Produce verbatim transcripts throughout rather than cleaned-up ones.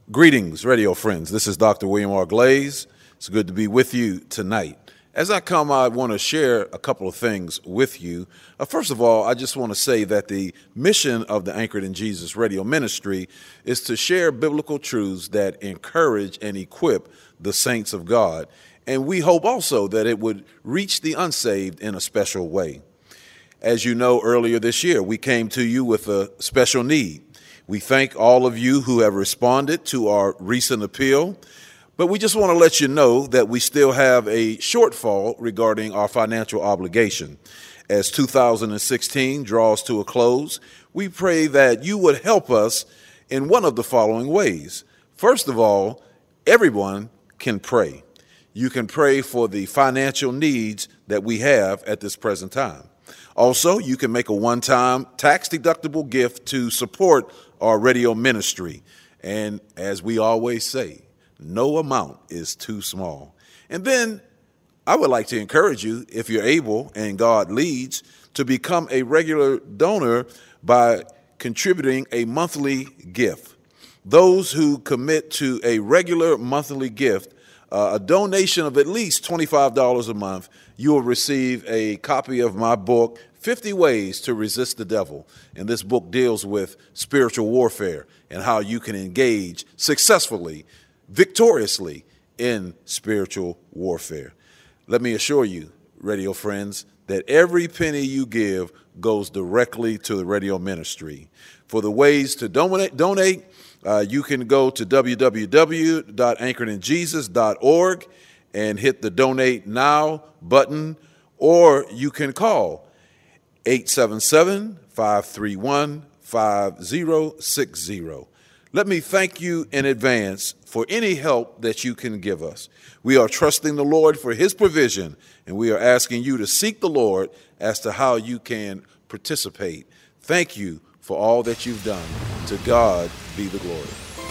Greetings, radio friends. This is Doctor William R. Glaze. It's good to be with you tonight. As I come, I want to share a couple of things with you. Uh, first of all, I just want to say that the mission of the Anchored in Jesus radio ministry is to share biblical truths that encourage and equip the saints of God. And we hope also that it would reach the unsaved in a special way. As you know, earlier this year, we came to you with a special need. We thank all of you who have responded to our recent appeal, but we just want to let you know that we still have a shortfall regarding our financial obligation. As two thousand sixteen draws to a close, we pray that you would help us in one of the following ways. First of all, everyone can pray. You can pray for the financial needs that we have at this present time. Also, you can make a one-time tax-deductible gift to support our radio ministry. And as we always say, no amount is too small. And then I would like to encourage you, if you're able and God leads, to become a regular donor by contributing a monthly gift. Those who commit to a regular monthly gift, uh, a donation of at least twenty-five dollars a month, you will receive a copy of my book, fifty Ways to Resist the Devil. And this book deals with spiritual warfare and how you can engage successfully, victoriously in spiritual warfare. Let me assure you, radio friends, that every penny you give goes directly to the radio ministry. For the ways to donate, donate uh, you can go to w w w dot anchored in jesus dot org and hit the Donate Now button, or you can call eight seven seven, five three one, five zero six zero. Let me thank you in advance for any help that you can give us. We are trusting the Lord for his provision, and we are asking you to seek the Lord as to how you can participate. Thank you for all that you've done. To God be the glory.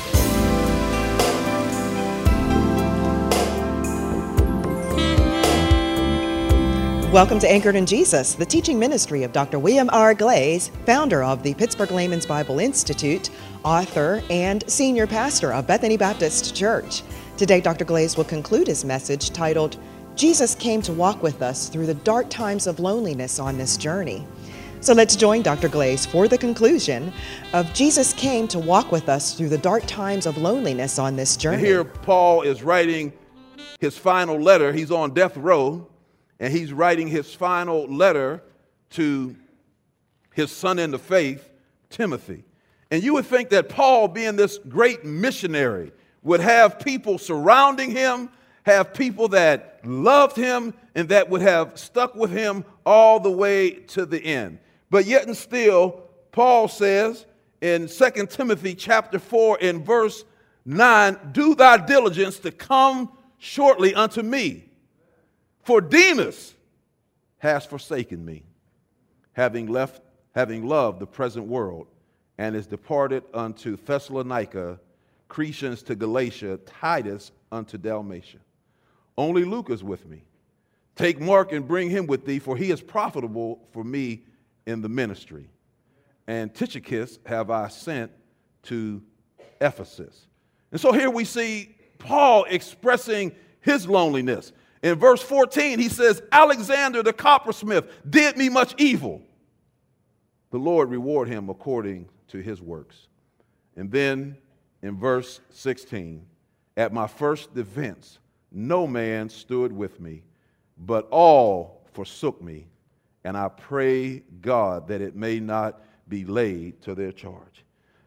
Welcome to Anchored in Jesus, the teaching ministry of Doctor William R. Glaze, founder of the Pittsburgh Layman's Bible Institute, author, and senior pastor of Bethany Baptist Church. Today, Doctor Glaze will conclude his message titled, Jesus Came to Walk with Us Through the Dark Times of Loneliness on This Journey. So let's join Doctor Glaze for the conclusion of Jesus Came to Walk with Us Through the Dark Times of Loneliness on This Journey. Here, Paul is writing his final letter. He's on death row. And he's writing his final letter to his son in the faith, Timothy. And you would think that Paul, being this great missionary, would have people surrounding him, have people that loved him, and that would have stuck with him all the way to the end. But yet and still, Paul says in Second Timothy chapter four in verse nine, do thy diligence to come shortly unto me. For Demas has forsaken me, having left, having loved the present world, and is departed unto Thessalonica, Crescens to Galatia, Titus unto Dalmatia. Only Luke is with me. Take Mark and bring him with thee, for he is profitable for me in the ministry. And Tychicus have I sent to Ephesus. And so here we see Paul expressing his loneliness. In verse fourteen, he says, Alexander the coppersmith did me much evil. The Lord reward him according to his works. And then in verse sixteen, at my first defense, no man stood with me, but all forsook me. And I pray God that it may not be laid to their charge.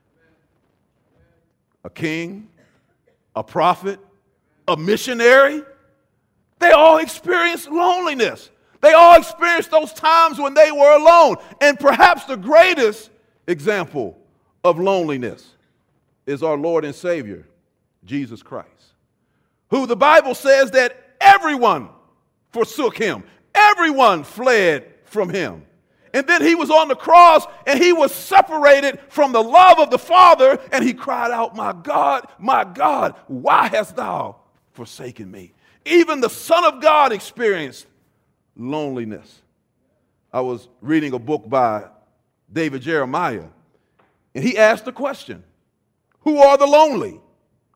A king, a prophet, a missionary, they all experienced loneliness. They all experienced those times when they were alone. And perhaps the greatest example of loneliness is our Lord and Savior, Jesus Christ, who the Bible says that everyone forsook him. Everyone fled from him. And then he was on the cross and he was separated from the love of the Father, and he cried out, my God, my God, why hast thou forsaken me? Even the Son of God experienced loneliness. I was reading a book by David Jeremiah, and he asked the question, who are the lonely?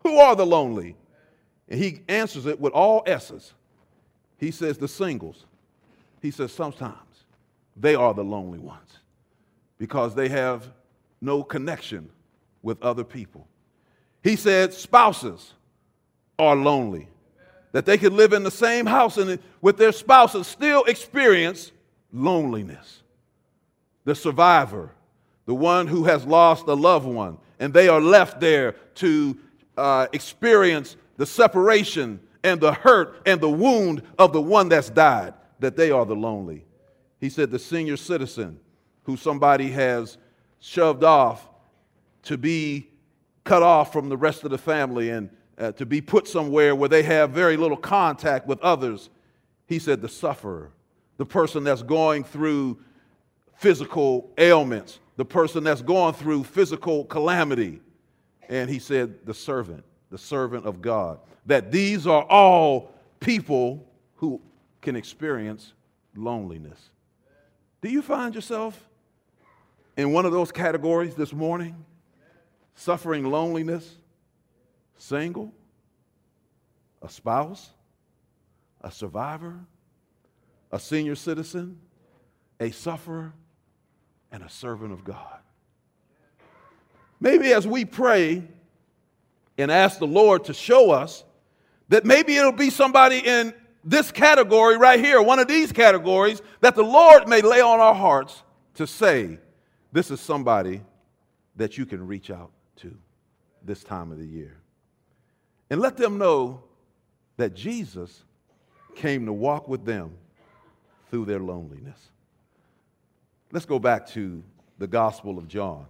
Who are the lonely? And he answers it with all S's. He says the singles. He says sometimes they are the lonely ones because they have no connection with other people. He said spouses are lonely, that they could live in the same house and with their spouse and still experience loneliness. The survivor, the one who has lost a loved one, and they are left there to uh, experience the separation and the hurt and the wound of the one that's died, that they are the lonely. He said the senior citizen who somebody has shoved off to be cut off from the rest of the family and uh, to be put somewhere where they have very little contact with others. He said the sufferer, the person that's going through physical ailments, the person that's going through physical calamity. And he said the servant, the servant of God, that these are all people who can experience loneliness. Do you find yourself in one of those categories this morning? Suffering loneliness, single, a spouse, a survivor, a senior citizen, a sufferer, and a servant of God. Maybe as we pray and ask the Lord to show us that maybe it'll be somebody in this category right here, one of these categories, that the Lord may lay on our hearts to say, this is somebody that you can reach out to this time of the year. And let them know that Jesus came to walk with them through their loneliness. Let's go back to the Gospel of John,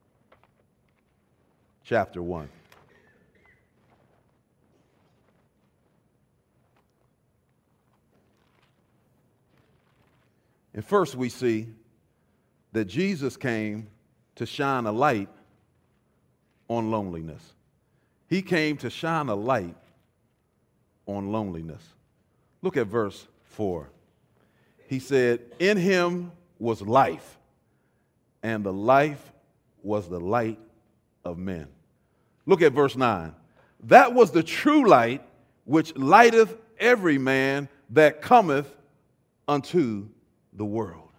chapter one. And first we see that Jesus came to shine a light on loneliness. He came to shine a light on loneliness. Look at verse four. He said, in him was life, and the life was the light of men. Look at verse nine. That was the true light which lighteth every man that cometh unto the world.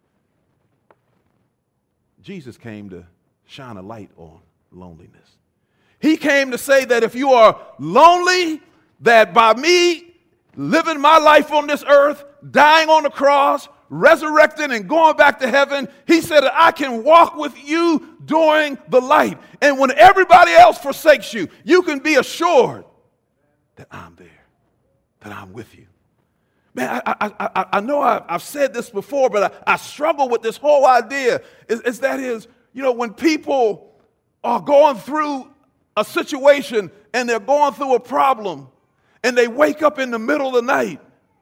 Jesus came to shine a light on loneliness. He came to say that if you are lonely, that by me living my life on this earth, dying on the cross, resurrecting and going back to heaven, he said that I can walk with you during the light. And when everybody else forsakes you, you can be assured that I'm there, that I'm with you. Man, I, I, I, I know I, I've said this before, but I, I struggle with this whole idea. Is, is that is, you know, when people are going through a situation and they're going through a problem and they wake up in the middle of the night,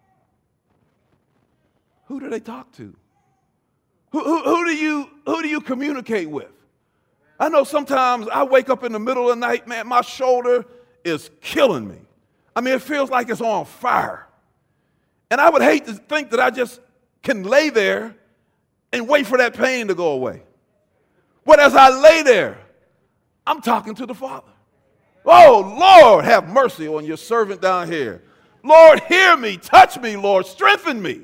who do they talk to? Who, who, who do you, who do you communicate with? I know sometimes I wake up in the middle of the night, man, my shoulder is killing me. I mean, it feels like it's on fire. And I would hate to think that I just can lay there and wait for that pain to go away. But as I lay there, I'm talking to the Father. Oh, Lord, have mercy on your servant down here. Lord, hear me, touch me, Lord, strengthen me.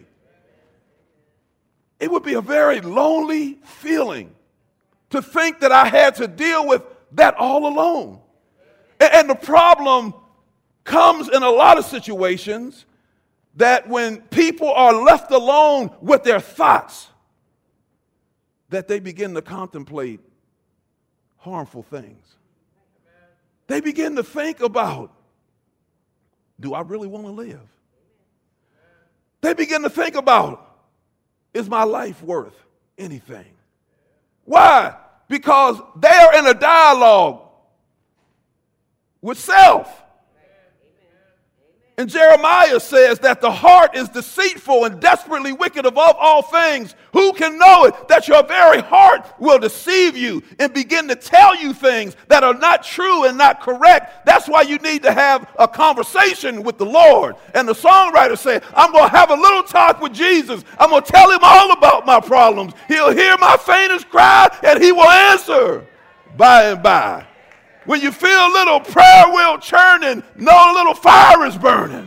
It would be a very lonely feeling to think that I had to deal with that all alone. And the problem comes in a lot of situations that when people are left alone with their thoughts, that they begin to contemplate harmful things. They begin to think about, do I really want to live? They begin to think about, is my life worth anything? Why? Because they are in a dialogue with self. And Jeremiah says that the heart is deceitful and desperately wicked above all things. Who can know it? That your very heart will deceive you and begin to tell you things that are not true and not correct. That's why you need to have a conversation with the Lord. And the songwriter said, I'm going to have a little talk with Jesus. I'm going to tell him all about my problems. He'll hear my faintest cry and he will answer by and by. When you feel a little prayer wheel churning, know a little fire is burning.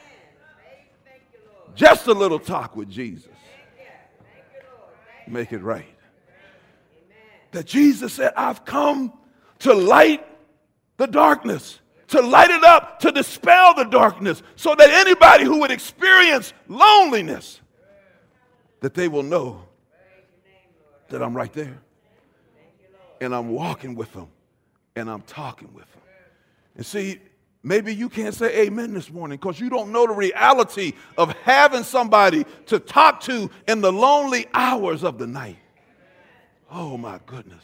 Just a little talk with Jesus. Make it right. That Jesus said, I've come to light the darkness, to light it up, to dispel the darkness, so that anybody who would experience loneliness, that they will know that I'm right there. And I'm walking with them. And I'm talking with them. And see, maybe you can't say amen this morning because you don't know the reality of having somebody to talk to in the lonely hours of the night. Oh, my goodness.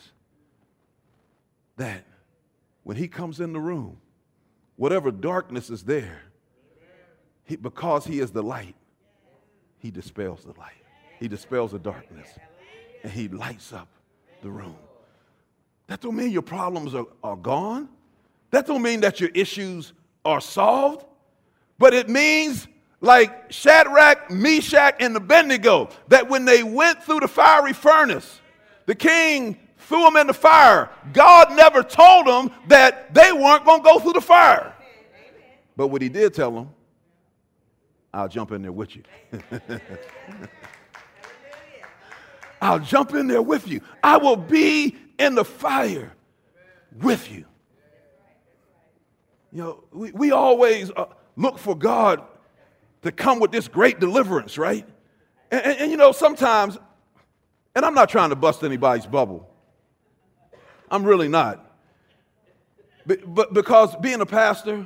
That when he comes in the room, whatever darkness is there, he, because he is the light, he dispels the light. He dispels the darkness. And he lights up the room. That don't mean your problems are, are gone. That don't mean that your issues are solved. But it means, like Shadrach, Meshach, and Abednego, that when they went through the fiery furnace, the king threw them in the fire. God never told them that they weren't going to go through the fire. But what he did tell them, I'll jump in there with you. I'll jump in there with you. I will be in the fire with you. You know, we, we always uh, look for God to come with this great deliverance, right? And, and, and you know, sometimes, and I'm not trying to bust anybody's bubble. I'm really not. But, but because being a pastor,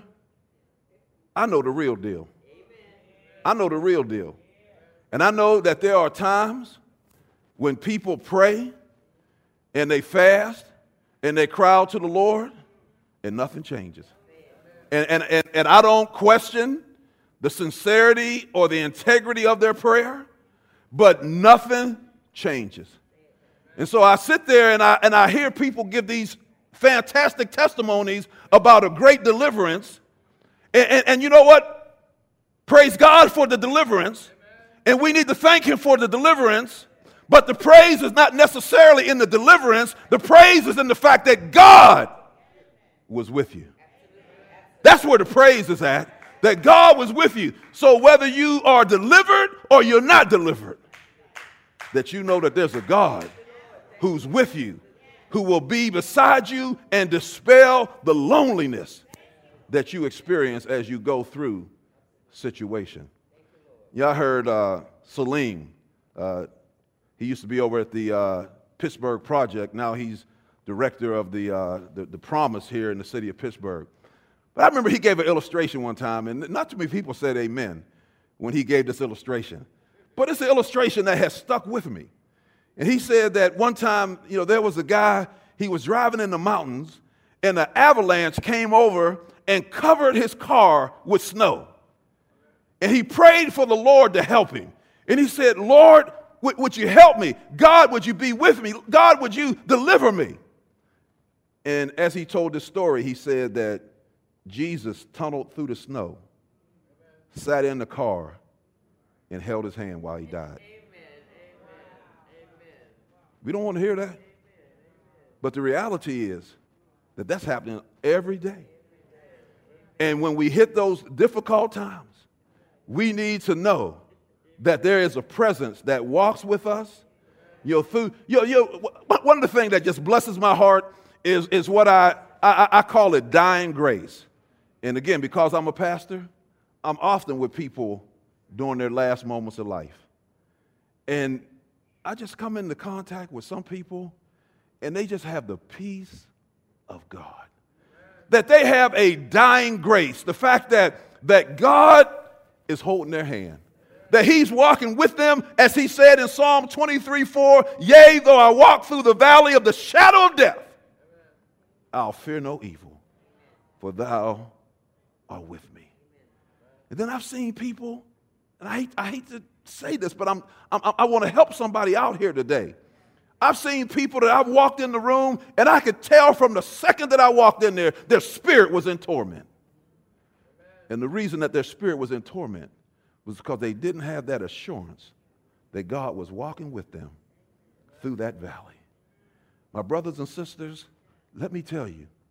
I know the real deal. I know the real deal. And I know that there are times when people pray and they fast and they cry out to the Lord and nothing changes. And, and, and, and I don't question the sincerity or the integrity of their prayer, but nothing changes. And so I sit there and I, and I hear people give these fantastic testimonies about a great deliverance. And, and, and you know what? Praise God for the deliverance. And we need to thank him for the deliverance. But the praise is not necessarily in the deliverance. The praise is in the fact that God was with you. That's where the praise is at, that God was with you. So whether you are delivered or you're not delivered, that you know that there's a God who's with you, who will be beside you and dispel the loneliness that you experience as you go through situation. Y'all heard uh, Salim. Uh, he used to be over at the uh, Pittsburgh Project. Now he's director of the, uh, the the Promise here in the city of Pittsburgh. But I remember he gave an illustration one time, and not too many people said amen when he gave this illustration. But it's an illustration that has stuck with me. And he said that one time, you know, there was a guy, he was driving in the mountains, and an avalanche came over and covered his car with snow. And he prayed for the Lord to help him. And he said, Lord, would, would you help me? God, would you be with me? God, would you deliver me? And as he told this story, he said that Jesus tunneled through the snow, sat in the car, and held his hand while he died. We don't want to hear that. But the reality is that that's happening every day. And when we hit those difficult times, we need to know that there is a presence that walks with us. You know, through, you know, you know, one of the things that just blesses my heart is, is what I, I, I call it dying grace. And again, because I'm a pastor, I'm often with people during their last moments of life. And I just come into contact with some people, and they just have the peace of God. That they have a dying grace. The fact that, that God is holding their hand. That he's walking with them, as he said in Psalm twenty-three four, yea, though I walk through the valley of the shadow of death, I'll fear no evil, for thou art with me. And then I've seen people, and I hate, I hate to say this, but I'm, I'm, I want to help somebody out here today. I've seen people that I've walked in the room, and I could tell from the second that I walked in there, their spirit was in torment. And the reason that their spirit was in torment was because they didn't have that assurance that God was walking with them through that valley. My brothers and sisters, let me tell you,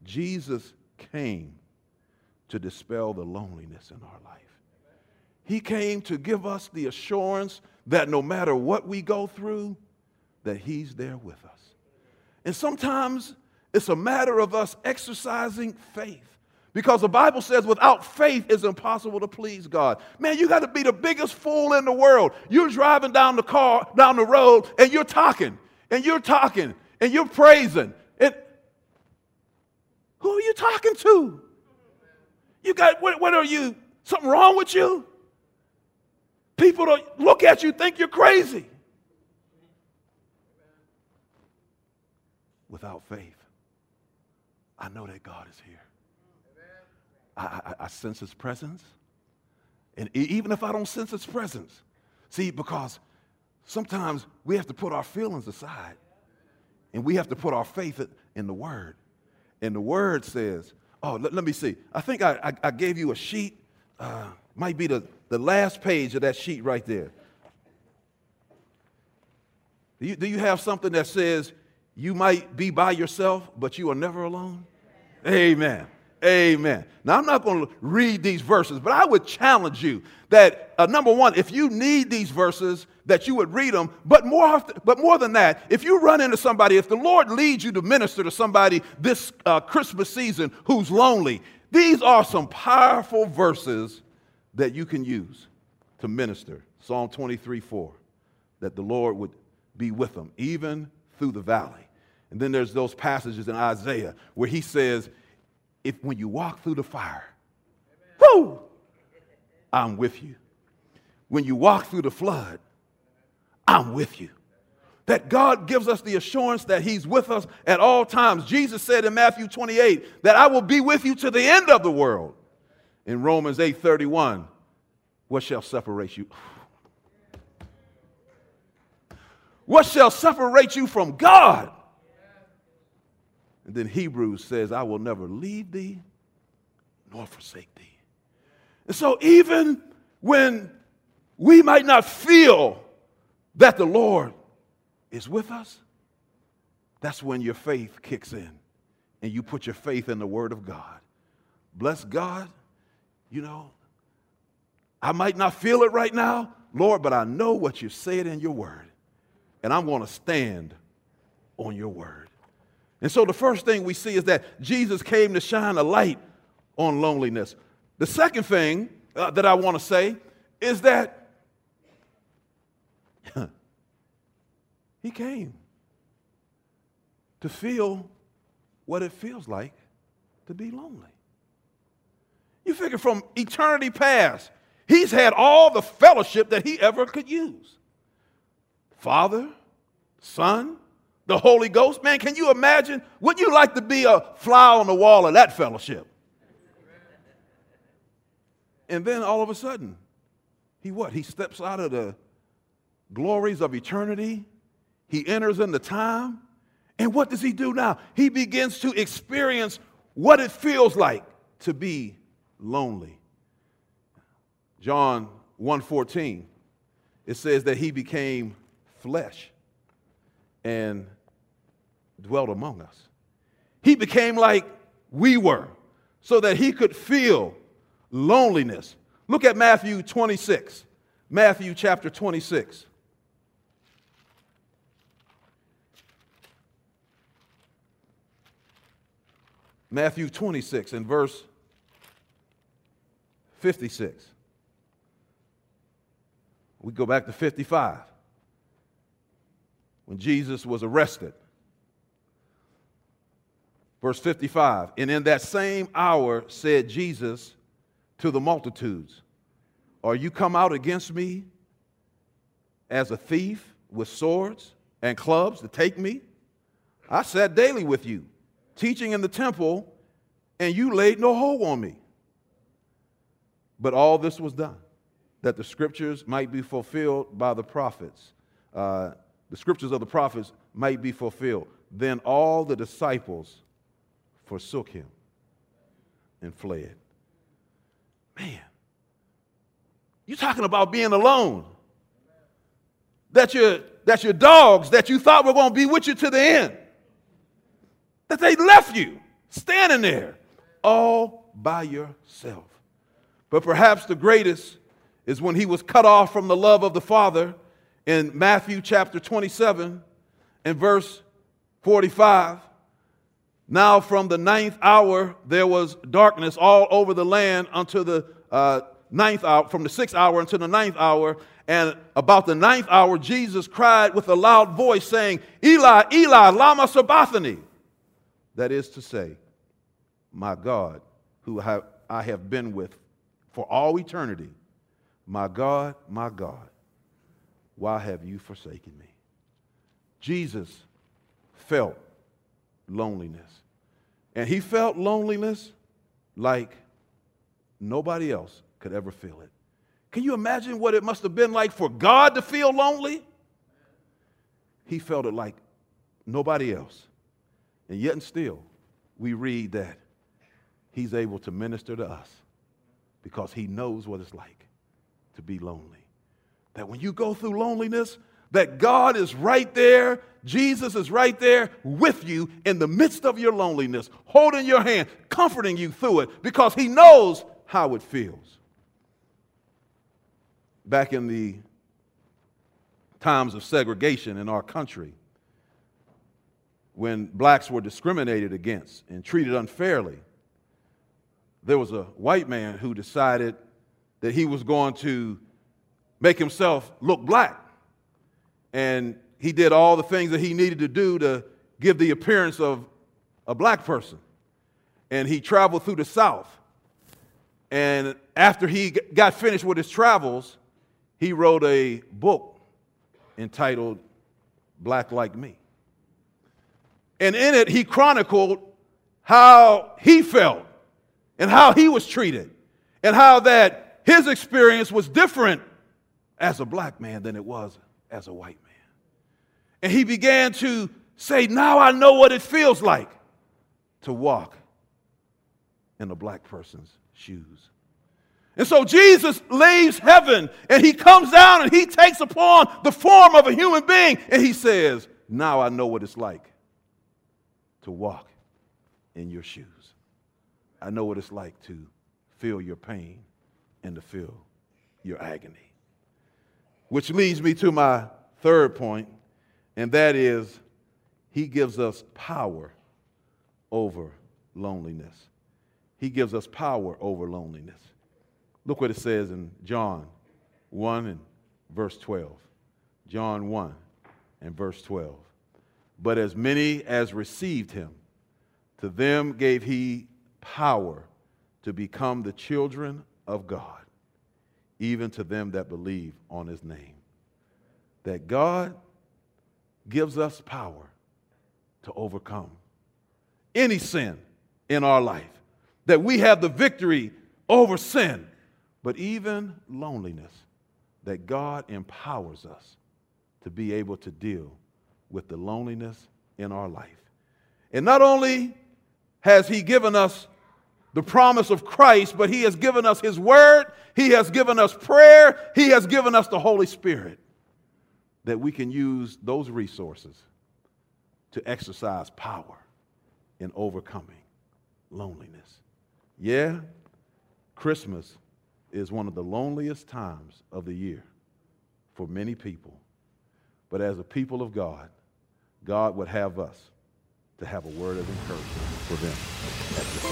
Jesus came to dispel the loneliness in our life. He came to give us the assurance that no matter what we go through, that he's there with us. And sometimes it's a matter of us exercising faith. Because the Bible says without faith it's impossible to please God. Man, you got to be the biggest fool in the world. You're driving down the car, down the road, and you're talking, and you're talking, and you're praising. And who are you talking to? You got, what, what are you, something wrong with you? People don't look at you, think you're crazy. Without faith, I know that God is here. I, I, I sense his presence. And even if I don't sense his presence, see, because sometimes we have to put our feelings aside and we have to put our faith in the word. And the word says, oh, let, let me see. I think I, I, I gave you a sheet. Uh, might be the, the last page of that sheet right there. Do you, do you have something that says you might be by yourself, but you are never alone? Amen. Amen. Now, I'm not going to read these verses, but I would challenge you that, uh, number one, if you need these verses, that you would read them. But more, but more than that, if you run into somebody, if the Lord leads you to minister to somebody this uh, Christmas season who's lonely, these are some powerful verses that you can use to minister. Psalm twenty-three four, that the Lord would be with them, even through the valley. And then there's those passages in Isaiah where he says, if when you walk through the fire, whoo, I'm with you. When you walk through the flood, I'm with you. That God gives us the assurance that he's with us at all times. Jesus said in Matthew twenty-eight that I will be with you to the end of the world. In Romans eight thirty-one, what shall separate you? What shall separate you from God? And then Hebrews says, I will never leave thee nor forsake thee. And so even when we might not feel that the Lord is with us, that's when your faith kicks in and you put your faith in the word of God. Bless God, you know, I might not feel it right now, Lord, but I know what you said in your word, and I'm going to stand on your word. And so the first thing we see is that Jesus came to shine a light on loneliness. The second thing uh, that I want to say is that he came to feel what it feels like to be lonely. You figure from eternity past, he's had all the fellowship that he ever could use. Father, Son, the Holy Ghost. Man, can you imagine? Wouldn't you like to be a fly on the wall of that fellowship? And then all of a sudden, he what? He steps out of the glories of eternity. He enters into time. And what does he do now? He begins to experience what it feels like to be lonely. John one fourteen, it says that he became flesh and dwelt among us. He became like we were so that he could feel loneliness. Look at Matthew twenty-six. Matthew chapter twenty-six. Matthew twenty-six and verse fifty-six. We go back to fifty-five. When Jesus was arrested. Verse fifty-five, and in that same hour said Jesus to the multitudes, are you come out against me as a thief with swords and clubs to take me? I sat daily with you, teaching in the temple, and you laid no hold on me. But all this was done, that the scriptures might be fulfilled by the prophets. Uh, the scriptures of the prophets might be fulfilled. Then all the disciples forsook him and fled. Man, you're talking about being alone. That your, that your dogs that you thought were going to be with you to the end, that they left you, standing there all by yourself. But perhaps the greatest is when he was cut off from the love of the Father in Matthew chapter twenty-seven and verse forty-five. Now from the ninth hour there was darkness all over the land until the uh, ninth hour, from the sixth hour until the ninth hour. And about the ninth hour, Jesus cried with a loud voice, saying, Eli, Eli, lama sabachthani. That is to say, my God, who have, I have been with for all eternity, my God, my God, why have you forsaken me? Jesus felt loneliness. And he felt loneliness like nobody else could ever feel it. Can you imagine what it must have been like for God to feel lonely? He felt it like nobody else. And yet and still, we read that he's able to minister to us because he knows what it's like to be lonely. That when you go through loneliness, that God is right there, Jesus is right there with you in the midst of your loneliness, holding your hand, comforting you through it because he knows how it feels. Back in the times of segregation in our country, when blacks were discriminated against and treated unfairly, there was a white man who decided that he was going to make himself look black. And he did all the things that he needed to do to give the appearance of a black person. And he traveled through the South. And after he got finished with his travels, he wrote a book entitled Black Like Me. And in it, he chronicled how he felt and how he was treated and how that his experience was different as a black man than it was as a white man. And he began to say, now I know what it feels like to walk in a black person's shoes. And so Jesus leaves heaven and he comes down and he takes upon the form of a human being and he says, now I know what it's like to walk in your shoes. I know what it's like to feel your pain and to feel your agony. Which leads me to my third point, and that is he gives us power over loneliness. He gives us power over loneliness. Look what it says in John one and verse twelve. John one and verse twelve. But as many as received him, to them gave he power to become the children of God, even to them that believe on his name. That God gives us power to overcome any sin in our life. That we have the victory over sin, but even loneliness, that God empowers us to be able to deal with the loneliness in our life. And not only has he given us the promise of Christ, but he has given us his word, he has given us prayer, he has given us the Holy Spirit, that we can use those resources to exercise power in overcoming loneliness. Yeah, Christmas is one of the loneliest times of the year for many people. But as a people of God, God would have us to have a word of encouragement for them at this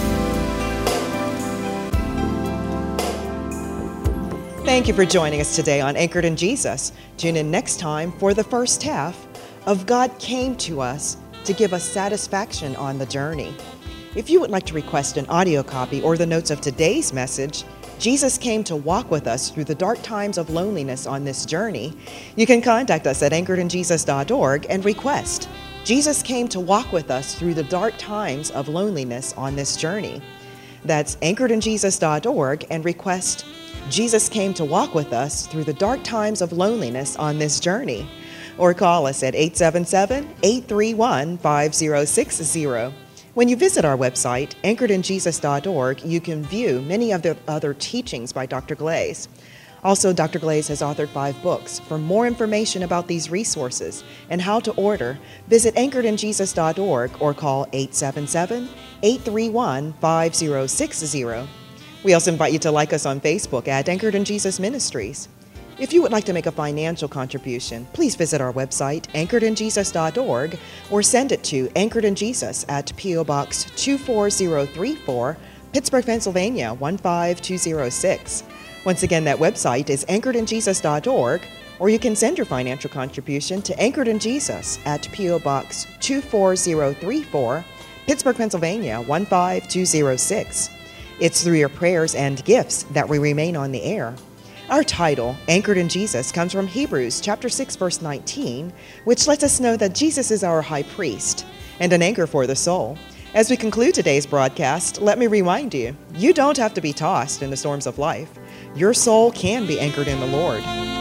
time. Thank you for joining us today on Anchored in Jesus. Tune in next time for the first half of God Came to Us to Give Us Satisfaction on the Journey. If you would like to request an audio copy or the notes of today's message, Jesus Came to Walk with Us Through the Dark Times of Loneliness on This Journey, you can contact us at anchored in jesus dot org and request Jesus Came to Walk with Us Through the Dark Times of Loneliness on This Journey. That's anchored in jesus dot org and request Jesus Came to Walk with Us Through the Dark Times of Loneliness on This Journey. Or call us at eight seven seven, eight three one, five zero six zero. When you visit our website, anchored in jesus dot org, you can view many of the other teachings by Doctor Glaze. Also, Doctor Glaze has authored five books. For more information about these resources and how to order, visit anchored in jesus dot org or call eight seven seven, eight three one, five zero six zero. We also invite you to like us on Facebook at Anchored in Jesus Ministries. If you would like to make a financial contribution, please visit our website, anchored in jesus dot org, or send it to Anchored in Jesus at P O Box two four zero three four, Pittsburgh, Pennsylvania one five two zero six. Once again, that website is anchored in jesus dot org, or you can send your financial contribution to Anchored in Jesus at P O Box two four zero three four, Pittsburgh, Pennsylvania one five two zero six. It's through your prayers and gifts that we remain on the air. Our title, Anchored in Jesus, comes from Hebrews chapter six, verse nineteen, which lets us know that Jesus is our high priest and an anchor for the soul. As we conclude today's broadcast, let me remind you, you don't have to be tossed in the storms of life. Your soul can be anchored in the Lord.